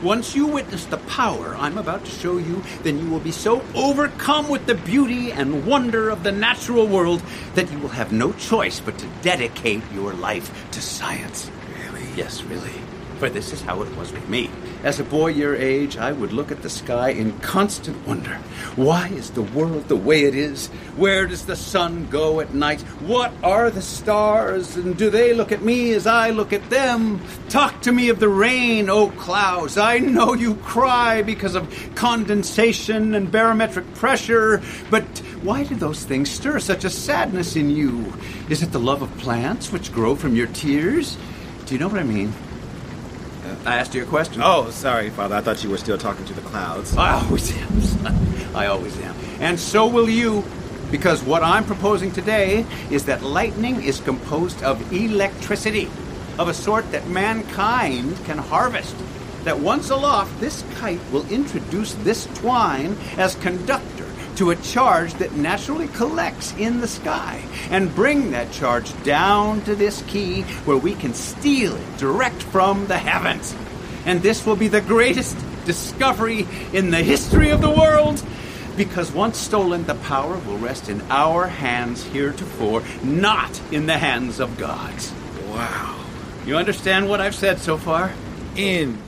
Once you witness the power I'm about to show you, then you will be so overcome with the beauty and wonder of the natural world that you will have no choice but to dedicate your life to science. Really? Yes, really. For this is how it was with me. As a boy your age, I would look at the sky in constant wonder. Why is the world the way it is? Where does the sun go at night? What are the stars? And do they look at me as I look at them? Talk to me of the rain, O clouds. I know you cry because of condensation and barometric pressure, but why do those things stir such a sadness in you? Is it the love of plants which grow from your tears? Do you know what I mean? I asked you a question. Oh, sorry, Father. I thought you were still talking to the clouds. I always am, son. I always am. And so will you, because what I'm proposing today is that lightning is composed of electricity, of a sort that mankind can harvest. That once aloft, this kite will introduce this twine as conductor to a charge that naturally collects in the sky and bring that charge down to this key where we can steal it direct from the heavens. And this will be the greatest discovery in the history of the world, because once stolen, the power will rest in our hands heretofore, not in the hands of God's. Wow. You understand what I've said so far? Indeed.